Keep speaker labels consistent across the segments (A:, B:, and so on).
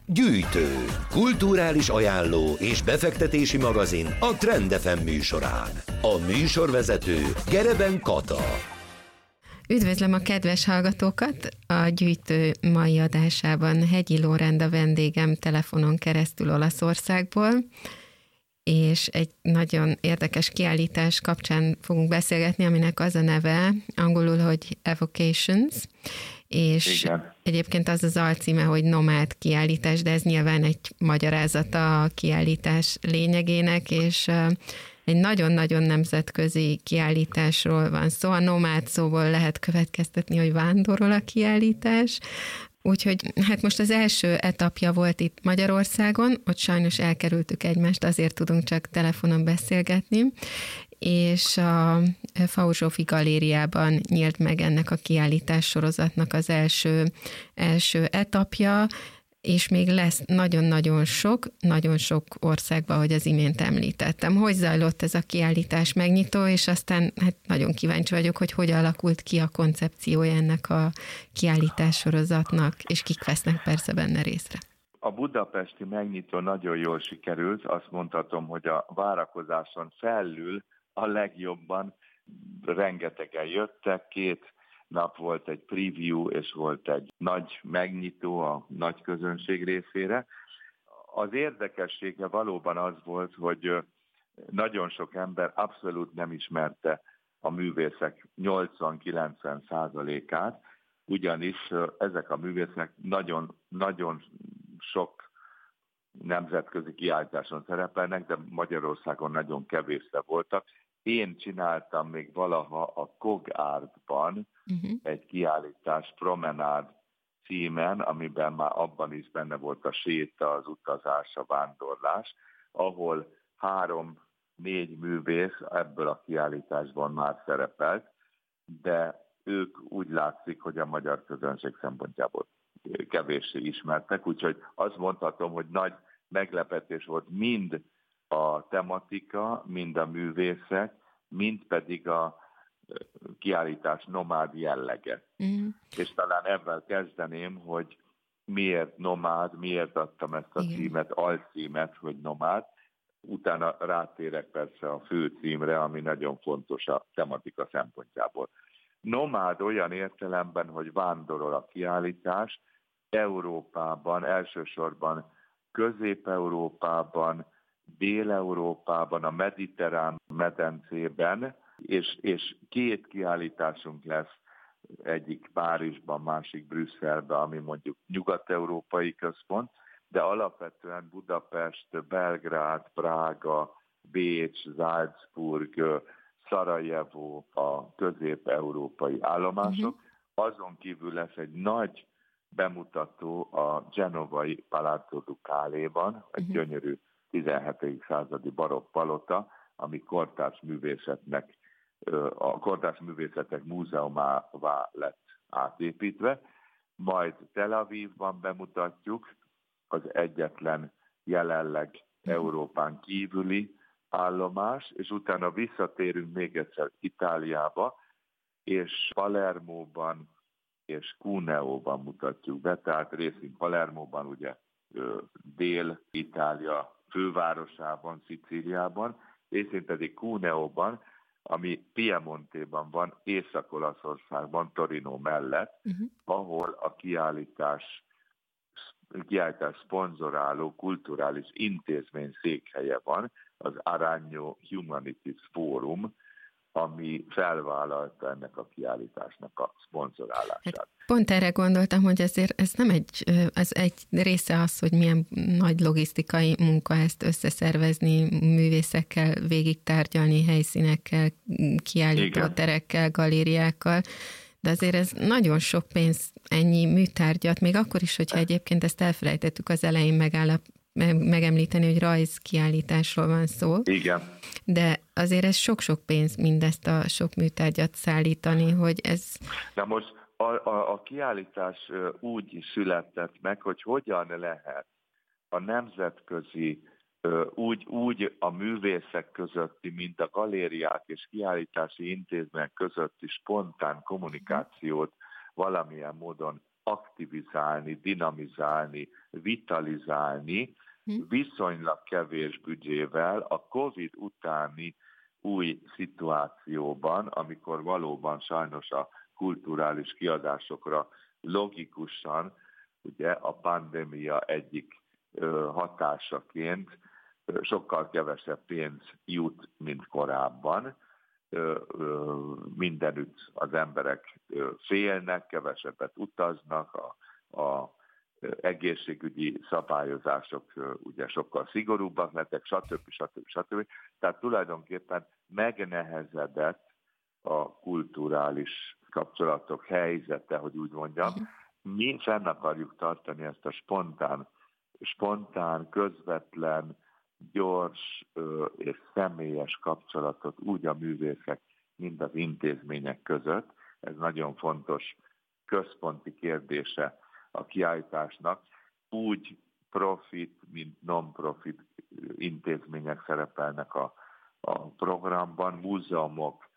A: Gyűjtő, kulturális ajánló és befektetési magazin a Trend FM műsorán. A műsorvezető Gereben Kata.
B: Üdvözlöm a kedves hallgatókat! A Gyűjtő mai adásában Hegyi Lórend a vendégem telefonon keresztül Olaszországból, és egy nagyon érdekes kiállítás kapcsán fogunk beszélgetni, aminek az a neve, angolul, hogy Evocations, és igen. Egyébként az alcíme, hogy Nomád kiállítás, de ez nyilván egy magyarázata a kiállítás lényegének, és egy nagyon-nagyon nemzetközi kiállításról van szó. A nomád szóból lehet következtetni, hogy vándorol a kiállítás. Úgyhogy hát most az első etapja volt itt Magyarországon, ott sajnos elkerültük egymást, azért tudunk csak telefonon beszélgetni, és a Fau Zsófi galériában nyílt meg ennek a kiállítás sorozatnak az első etapja, és még lesz nagyon sok országban, ahogy az imént említettem. Hogy zajlott ez a kiállítás megnyitó, és aztán hát nagyon kíváncsi vagyok, hogy alakult ki a koncepciója ennek a kiállítás sorozatnak, és kik vesznek persze benne részre.
C: A budapesti megnyitó nagyon jól sikerült, azt mondhatom, hogy a várakozáson felül a legjobban rengetegen jöttek, 2 nap volt egy preview, és volt egy nagy megnyitó a nagy közönség részére. Az érdekessége valóban az volt, hogy nagyon sok ember abszolút nem ismerte a művészek 80-90%-át, ugyanis ezek a művészek nagyon sok nemzetközi kiállításon szerepelnek, de Magyarországon nagyon kevésre voltak. Én csináltam még valaha a Kog Artban egy kiállítás Promenád címen, amiben már abban is benne volt a séta, az utazás, a vándorlás, ahol 3-4 művész ebből a kiállításban már szerepelt, de ők úgy látszik, hogy a magyar közönség szempontjából kevéssé ismertek, úgyhogy azt mondhatom, hogy nagy meglepetés volt mind a tematika, mind a művészek, mind pedig a kiállítás nomád jellege. És talán ebben kezdeném, hogy miért nomád, miért adtam ezt a címet, alcímet, hogy nomád. Utána rátérek persze a fő címre, ami nagyon fontos a tematika szempontjából. Nomád olyan értelemben, hogy vándorol a kiállítás Európában, elsősorban Közép-Európában, Dél-Európában, a mediterrán medencében, és 2 kiállításunk lesz, egyik Párizsban, másik Brüsszelben, ami mondjuk nyugat-európai központ, de alapvetően Budapest, Belgrád, Prága, Bécs, Salzburg, Szarajevó a közép-európai állomások. Azon kívül lesz egy nagy bemutató a genovai Palazzo Ducale-ban, egy gyönyörű 17. századi barokk palota, ami a kortárs művészetek múzeumává lett átépítve. Majd Tel Avivban bemutatjuk az egyetlen jelenleg Európán kívüli állomás, és utána visszatérünk még egyszer Itáliába, és Palermóban és Cuneóban mutatjuk be, tehát részint Palermóban, ugye Dél-Itália fővárosában, Szicíliában, részint pedig Cuneóban, ami Piemontéban van, Észak-Olaszországban, Torino mellett, ahol a kiállítás szponzoráló kulturális intézmény székhelye van, az Aragno Humanities Forum, ami felvállalta ennek a kiállításnak a szponzorálását.
B: Hát pont erre gondoltam, hogy ezért ez nem egy része az, hogy milyen nagy logisztikai munka ezt összeszervezni, művészekkel végig tárgyalni, helyszínekkel, kiállítóterekkel, galériákkal, de azért ez nagyon sok pénz, ennyi műtárgyat, még akkor is, hogyha egyébként ezt elfelejtettük az elején megemlíteni, hogy rajzkiállításról van szó.
C: Igen.
B: De azért ez sok-sok pénz mindezt a sok műtárgyat szállítani, hogy ez...
C: Na most a kiállítás úgy született meg, hogy hogyan lehet a nemzetközi, úgy a művészek közötti, mint a galériák és kiállítási intézmények közötti spontán kommunikációt valamilyen módon aktivizálni, dinamizálni, vitalizálni viszonylag kevés büdzsével a Covid utáni új szituációban, amikor valóban sajnos a kulturális kiadásokra logikusan, ugye a pandémia egyik hatásaként sokkal kevesebb pénz jut, mint korábban. Mindenütt az emberek félnek, kevesebbet utaznak, a egészségügyi szabályozások ugye sokkal szigorúbbak lettek, stb. Tehát tulajdonképpen megnehezedett a kulturális kapcsolatok helyzete, hogy úgy mondjam. Mi fenn akarjuk tartani ezt a spontán, közvetlen, gyors és személyes kapcsolatot úgy a művészek, mint az intézmények között. Ez nagyon fontos központi kérdése a kiállításnak. Úgy profit, mint non-profit intézmények szerepelnek a programban, múzeumok,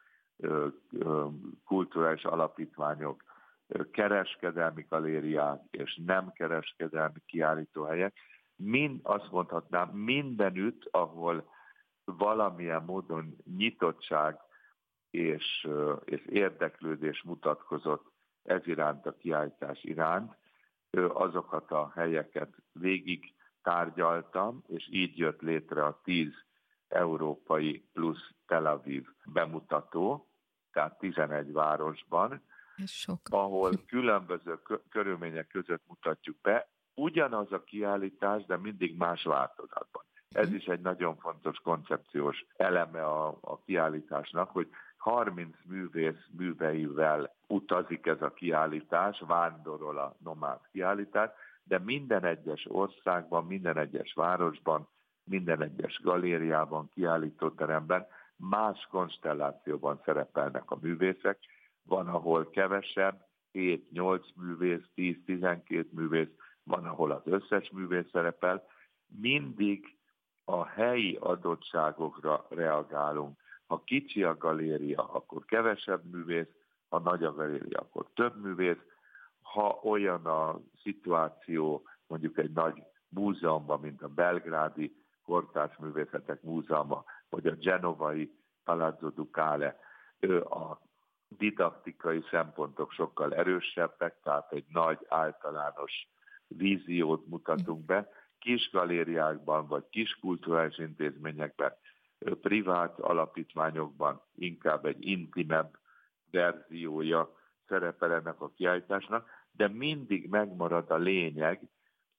C: kulturális alapítványok, kereskedelmi galériák és nem kereskedelmi kiállítóhelyek, azt mondhatnám, mindenütt, ahol valamilyen módon nyitottság és érdeklődés mutatkozott ez iránt, a kiállítás iránt, azokat a helyeket végig tárgyaltam, és így jött létre a 10 európai plusz Tel Aviv bemutató, tehát 11 városban, ahol különböző körülmények között mutatjuk be. Ugyanaz a kiállítás, de mindig más változatban. Ez is egy nagyon fontos koncepciós eleme a kiállításnak, hogy 30 művész műveivel utazik ez a kiállítás, vándorol a nomád kiállítás, de minden egyes országban, minden egyes városban, minden egyes galériában, kiállítóteremben más konstellációban szerepelnek a művészek. Van, ahol kevesebb, 7-8 művész, 10-12 művész, van, ahol az összes művész szerepel. Mindig a helyi adottságokra reagálunk. Ha kicsi a galéria, akkor kevesebb művész, ha nagy a galéria, akkor több művész. Ha olyan a szituáció, mondjuk egy nagy múzeumban, mint a belgrádi Kortárs Művészetek Múzeuma, vagy a genovai Palazzo Ducale, a didaktikai szempontok sokkal erősebbek, tehát egy nagy általános víziót mutatunk be. Kis galériákban, vagy kis kulturális intézményekben, privát alapítványokban inkább egy intimebb verziója szerepel ennek a kiállításnak, de mindig megmarad a lényeg,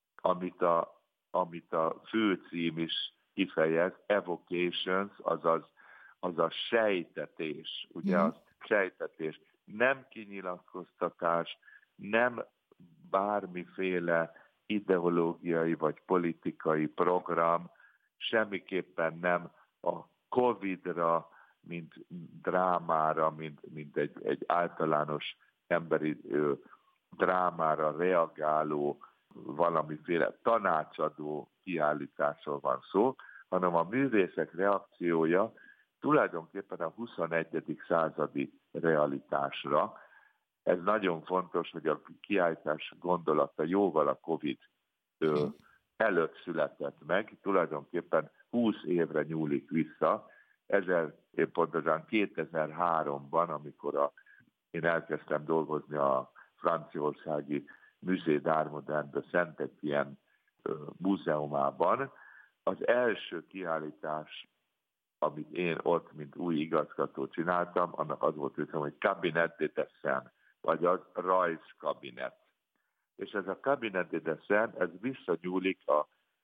C: amit a főcím is kifejez, evocations, azaz sejtetés, ugye az sejtetés, nem kinyilatkoztatás, nem bármiféle ideológiai vagy politikai program, semmiképpen nem a Covid-ra, mint drámára, mint egy általános emberi drámára reagáló, valamiféle tanácsadó kiállításról van szó, hanem a művészek reakciója tulajdonképpen a 21. századi realitásra. Ez nagyon fontos, hogy a kiállítás gondolata jóval a Covid előtt született meg, tulajdonképpen 20 évre nyúlik vissza. Pontosan 2003-ban, amikor én elkezdtem dolgozni a franciaországi Musée d'Art Moderne de Saint-Étienne múzeumában, az első kiállítás, amit én ott, mint új igazgató csináltam, annak az volt, hogy Cabinet de Dessin, vagy az rajzkabinet. És ez a Cabinet de Dessin, ez visszanyúlik a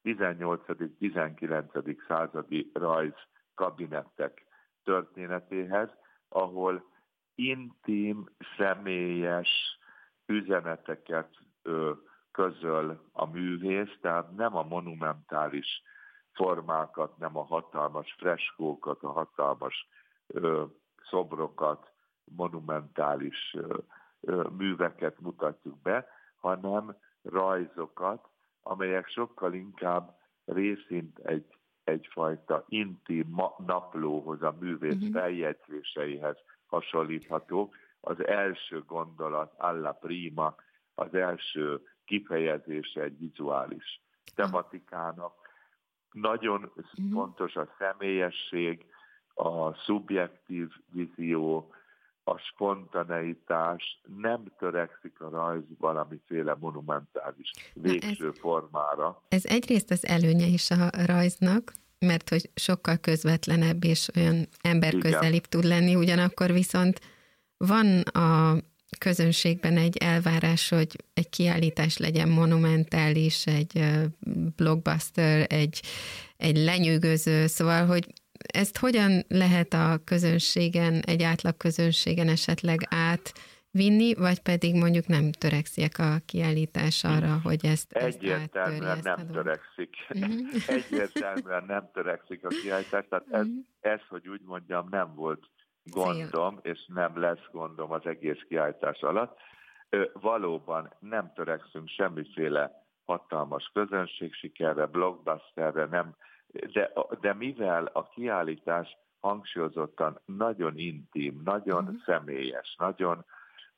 C: 18.-19. századi rajzkabinettek történetéhez, ahol intim, személyes üzeneteket közöl a művész, tehát nem a monumentális formákat, nem a hatalmas freskókat, a hatalmas szobrokat, monumentális műveket mutatjuk be, hanem rajzokat, amelyek sokkal inkább részint egyfajta intim naplóhoz, a művész feljegyzéseihez hasonlíthatók. Az első gondolat, alla prima, az első kifejezése egy vizuális tematikának. Nagyon fontos a személyesség, a szubjektív vízió, a spontaneitás, nem törekszik a rajz valamiféle monumentális végső formára.
B: Ez egyrészt az előnye is a rajznak, mert hogy sokkal közvetlenebb és olyan emberközelibb tud lenni, ugyanakkor viszont van a közönségben egy elvárás, hogy egy kiállítás legyen monumentális, egy blockbuster, egy lenyűgöző, szóval, hogy ezt hogyan lehet a közönségen, egy átlag közönségen esetleg átvinni, vagy pedig mondjuk nem törekszik a kiállítás arra, hogy ezt
C: egyértelműen nem törekszik. Egyértelműen nem törekszik a kiállítás, tehát ez, hogy úgy mondjam, nem volt gondom, és nem lesz gondom az egész kiállítás alatt. Valóban nem törekszünk semmiféle hatalmas közönségsikerre, blockbusterre, nem, de mivel a kiállítás hangsúlyozottan nagyon intim, nagyon személyes, nagyon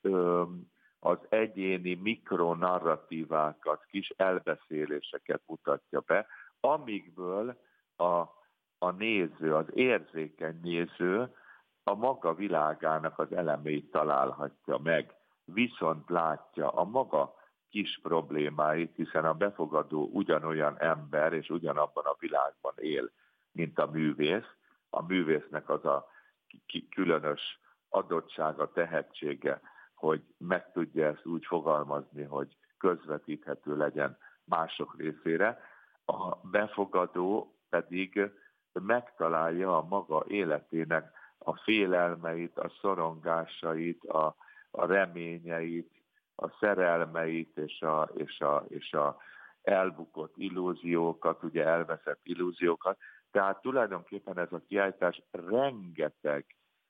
C: az egyéni mikronarratívákat, kis elbeszéléseket mutatja be, amikből a néző, az érzékeny néző a maga világának az elemeit találhatja meg, viszont látja a maga kis problémáit, hiszen a befogadó ugyanolyan ember, és ugyanabban a világban él, mint a művész. A művésznek az a különös adottsága, tehetsége, hogy meg tudja ezt úgy fogalmazni, hogy közvetíthető legyen mások részére. A befogadó pedig megtalálja a maga életének a félelmeit, a szorongásait, a reményeit, a szerelmeit és a elbukott illúziókat, ugye elveszett illúziókat. Tehát tulajdonképpen ez a kiállítás rengeteg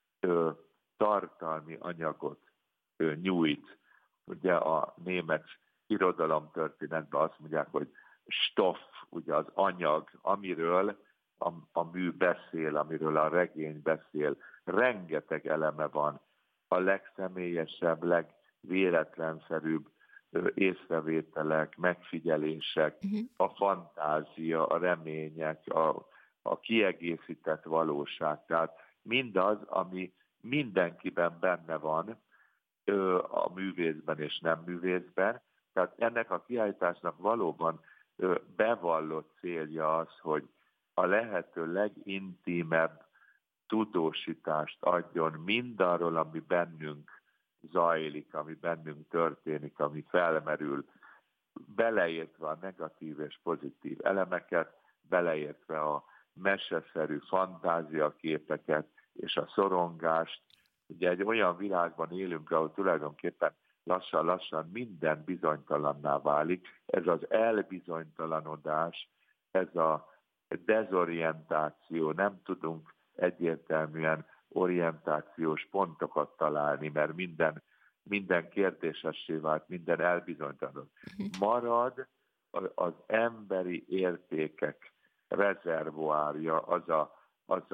C: tartalmi anyagot nyújt. Ugye a német irodalomtörténetben azt mondják, hogy Stoff, ugye az anyag, amiről a mű beszél, amiről a regény beszél. Rengeteg eleme van, a legszemélyesebb, legvéletlenszerűbb észrevételek, megfigyelések, a fantázia, a remények, a kiegészített valóság. Tehát mindaz, ami mindenkiben benne van, a művészben és nem művészben. Tehát ennek a kiállításnak valóban bevallott célja az, hogy a lehető legintimebb tudósítást adjon mindarról, ami bennünk zajlik, ami bennünk történik, ami felmerül, beleértve a negatív és pozitív elemeket, beleértve a meseszerű fantáziaképeket és a szorongást. Ugye egy olyan világban élünk, ahol tulajdonképpen lassan-lassan minden bizonytalanná válik. Ez az elbizonytalanodás, ez a dezorientáció, nem tudunk egyértelműen orientációs pontokat találni, mert minden kérdésessé vált, minden elbizonytalanod. Marad az emberi értékek rezervoárja, az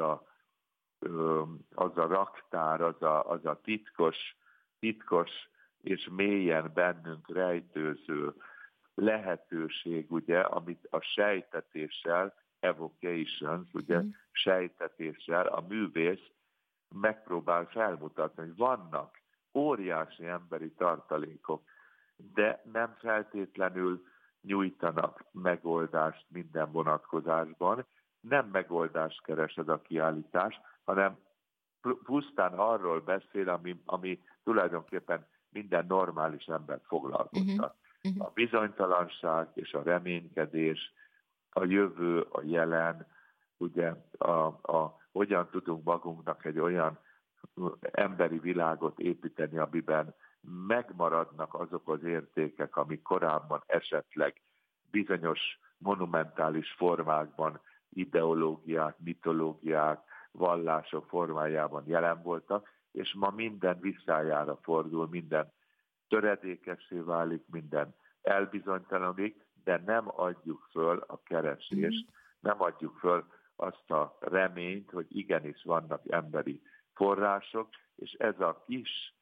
C: a raktár, az a titkos és mélyen bennünk rejtőző lehetőség, ugye, amit a sejtetéssel, evocations, ugye, sejtetéssel a művész megpróbál felmutatni, hogy vannak óriási emberi tartalékok, de nem feltétlenül nyújtanak megoldást minden vonatkozásban. Nem megoldást keres ez a kiállítás, hanem pusztán arról beszél, ami tulajdonképpen minden normális embert foglalkoztat. A bizonytalanság és a reménykedés, a jövő, a jelen, ugye hogyan tudunk magunknak egy olyan emberi világot építeni, amiben megmaradnak azok az értékek, amik korábban esetleg bizonyos monumentális formákban, ideológiák, mitológiák, vallások formájában jelen voltak, és ma minden visszájára fordul, minden töredékessé válik, minden elbizonytalanodik, de nem adjuk föl a keresést, nem adjuk föl azt a reményt, hogy igenis vannak emberi források, és ez a kis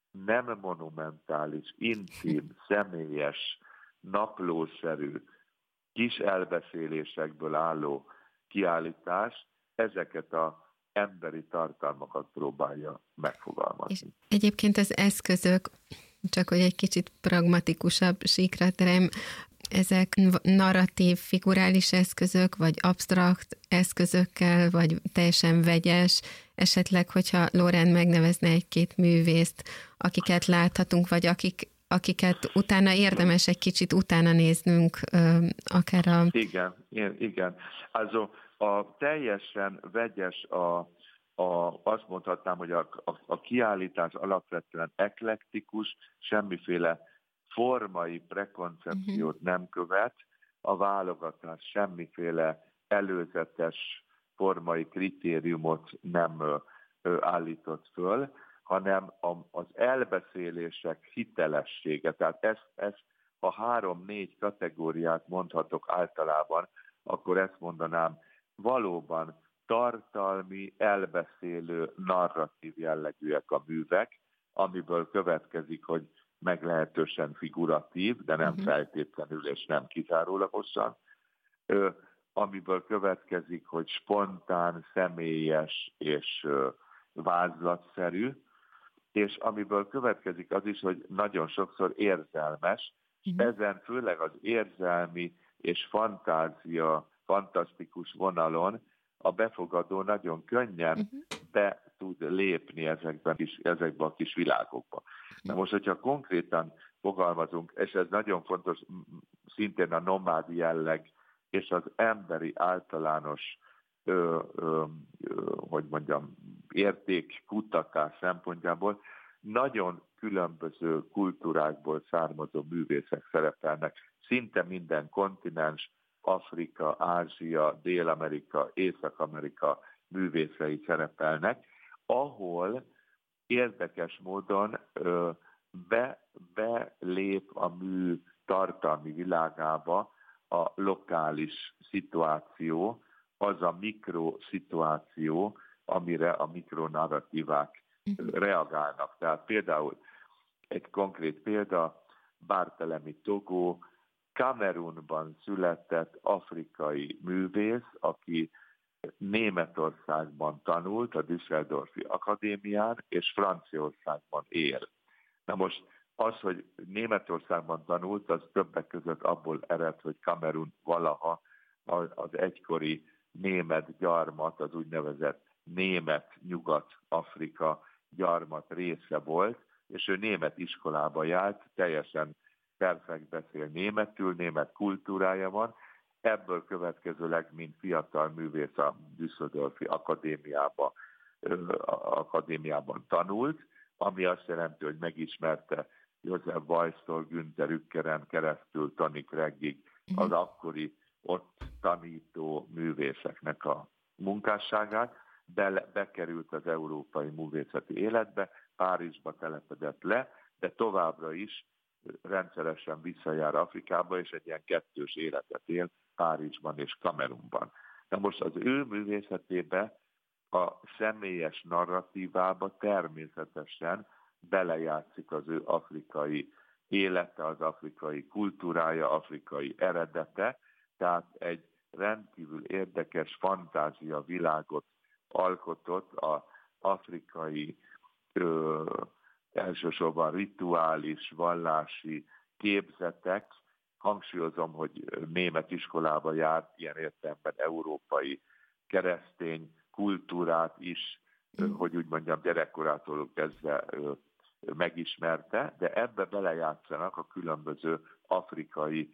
C: nem monumentális, intim, személyes, naplószerű, kis elbeszélésekből álló kiállítás ezeket az emberi tartalmakat próbálja megfogalmazni.
B: És egyébként az eszközök, csak hogy egy kicsit pragmatikusabb síkra terem, ezek narratív, figurális eszközök, vagy absztrakt eszközökkel, vagy teljesen vegyes, esetleg, hogyha Lorán megnevezne egy-két művészt, akiket láthatunk, vagy akiket utána érdemes egy kicsit utána néznünk, akár a...
C: Igen. Also a teljesen vegyes, azt mondhatnám, hogy a kiállítás alapvetően eklektikus, semmiféle formai prekoncepciót nem követ, a válogatás semmiféle előzetes formai kritériumot nem állított föl, hanem az elbeszélések hitelessége. Tehát ezt ha 3-4 kategóriát mondhatok általában, akkor ezt mondanám, valóban tartalmi, elbeszélő, narratív jellegűek a művek, amiből következik, hogy meglehetősen figuratív, de nem feltétlenül és nem kizárólagosan, amiből következik, hogy spontán, személyes és vázlatszerű, és amiből következik az is, hogy nagyon sokszor érzelmes, ezen főleg az érzelmi és fantasztikus vonalon a befogadó nagyon könnyen be tud lépni ezekbe a kis világokba. Na most, hogyha konkrétan fogalmazunk, és ez nagyon fontos, szintén a nomád jelleg és az emberi általános értékkutatás szempontjából nagyon különböző kultúrákból származó művészek szerepelnek. Szinte minden kontinens, Afrika, Ázsia, Dél-Amerika, Észak-Amerika művészei szerepelnek, ahol érdekes módon belép a mű tartalmi világába a lokális szituáció, az a mikroszituáció, amire a mikronarratívák reagálnak. Tehát például egy konkrét példa, Barthélemy Togo, Kamerunban született afrikai művész, aki Németországban tanult, a Düsseldorfi Akadémián, és Franciaországban él. Na most az, hogy Németországban tanult, az többek között abból ered, hogy Kamerun valaha az egykori német gyarmat, az úgynevezett német Nyugat-Afrika gyarmat része volt, és ő német iskolába járt, teljesen perfekt beszél németül, német kultúrája van, ebből következőleg, mint fiatal művész a Düsseldorfi akadémiában tanult, ami azt jelenti, hogy megismerte Joseph Beuys-tól Günther Ückeren keresztül Tony Craigig az akkori ott tanító művészeknek a munkásságát, bekerült az európai művészeti életbe, Párizsba telepedett le, de továbbra is rendszeresen visszajár Afrikába, és egy ilyen kettős életet él Párizsban és Kamerunban. Na most az ő művészetébe, a személyes narratívába természetesen belejátszik az ő afrikai élete, az afrikai kultúrája, afrikai eredete, tehát egy rendkívül érdekes fantázia világot alkotott az afrikai elsősorban rituális, vallási képzetek. Hangsúlyozom, hogy német iskolába járt, ilyen értelemben európai keresztény kultúrát is, hogy úgy mondjam, gyerekkorától kezdve megismerte, de ebbe belejátszanak a különböző afrikai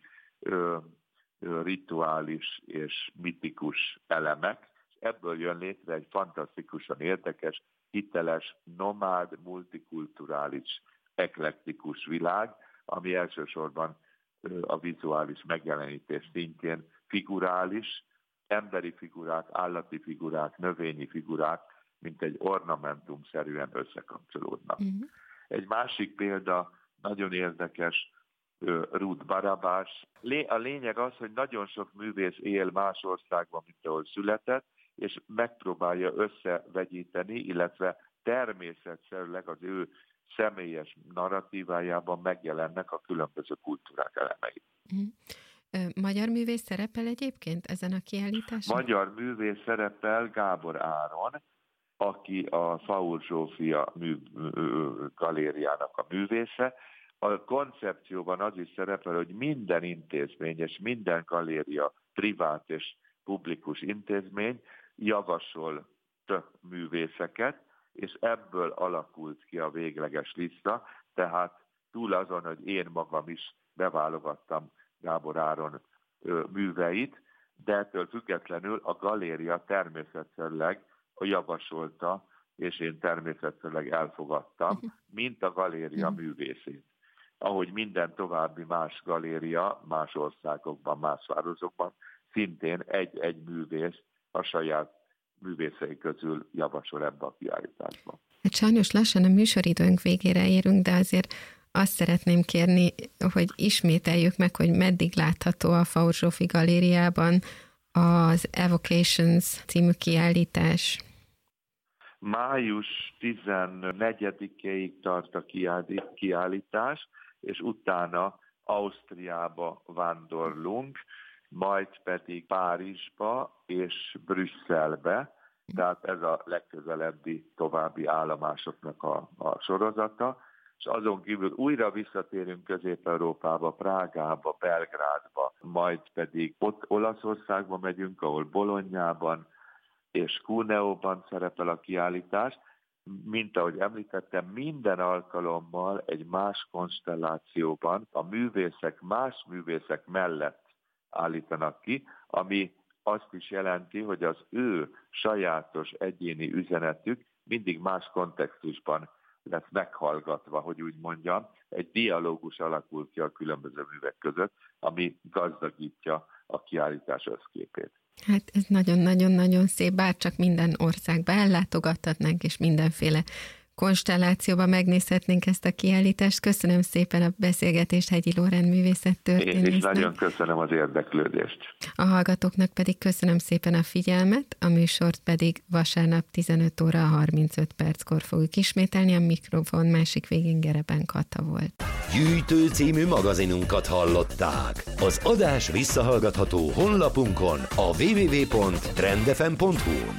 C: rituális és mitikus elemek, és ebből jön létre egy fantasztikusan érdekes, hiteles, nomád, multikulturális, eklektikus világ, ami elsősorban a vizuális megjelenítés szintjén figurális, emberi figurák, állati figurák, növényi figurák, mint egy ornamentumszerűen összekapcsolódnak. Egy másik példa, nagyon érdekes, Ruth Barabás. A lényeg az, hogy nagyon sok művész él más országban, mint ahol született, és megpróbálja összevegyíteni, illetve természetszerűleg az ő személyes narratívájában megjelennek a különböző kultúrák elemei.
B: Magyar művész szerepel egyébként ezen a kiállításon?
C: Magyar művész szerepel Gábor Áron, aki a Faur Zsófia galériának a művésze. A koncepcióban az is szerepel, hogy minden intézmény és minden galéria, privát és publikus intézmény javasol több művészeket, és ebből alakult ki a végleges lista, tehát túl azon, hogy én magam is beválogattam Gábor Áron műveit, de ettől függetlenül a galéria természetszerűleg javasolta, és én természetszerűleg elfogadtam, mint a galéria művészét. Ahogy minden további más galéria, más országokban, más városokban, szintén egy művész a saját művészei közül javasol ebbe a kiállításba.
B: Hát sajnos lassan a műsoridőnk végére érünk, de azért azt szeretném kérni, hogy ismételjük meg, hogy meddig látható a Faur Zsófi galériában az Evocations című kiállítás.
C: Május 14-ig tart a kiállítás, és utána Ausztriába vándorlunk, majd pedig Párizsba és Brüsszelbe, tehát ez a legközelebbi további állomásoknak a sorozata, és azon kívül újra visszatérünk Közép-Európába, Prágába, Belgrádba, majd pedig ott Olaszországba megyünk, ahol Bolognában és Cúneóban szerepel a kiállítás. Mint ahogy említettem, minden alkalommal egy más konstellációban a művészek más művészek mellett állítanak ki, ami azt is jelenti, hogy az ő sajátos egyéni üzenetük mindig más kontextusban lesz meghallgatva, hogy úgy mondjam, egy dialógus alakul ki a különböző művek között, ami gazdagítja a kiállítás összképét.
B: Hát ez nagyon-nagyon-nagyon szép, bárcsak minden országba ellátogathatnánk, és mindenféle konstellációban megnézhetnénk ezt a kiállítást. Köszönöm szépen a beszélgetést Hegyi Lórend művészettörténésznek.
C: Én is nagyon köszönöm az érdeklődést.
B: A hallgatóknak pedig köszönöm szépen a figyelmet, a műsort pedig vasárnap 15 óra 35 perckor fogjuk ismételni, a mikrofon másik végén Gereben Kata volt.
A: Gyűjtő című magazinunkat hallották. Az adás visszahallgatható honlapunkon, a www.trendfm.hu-n.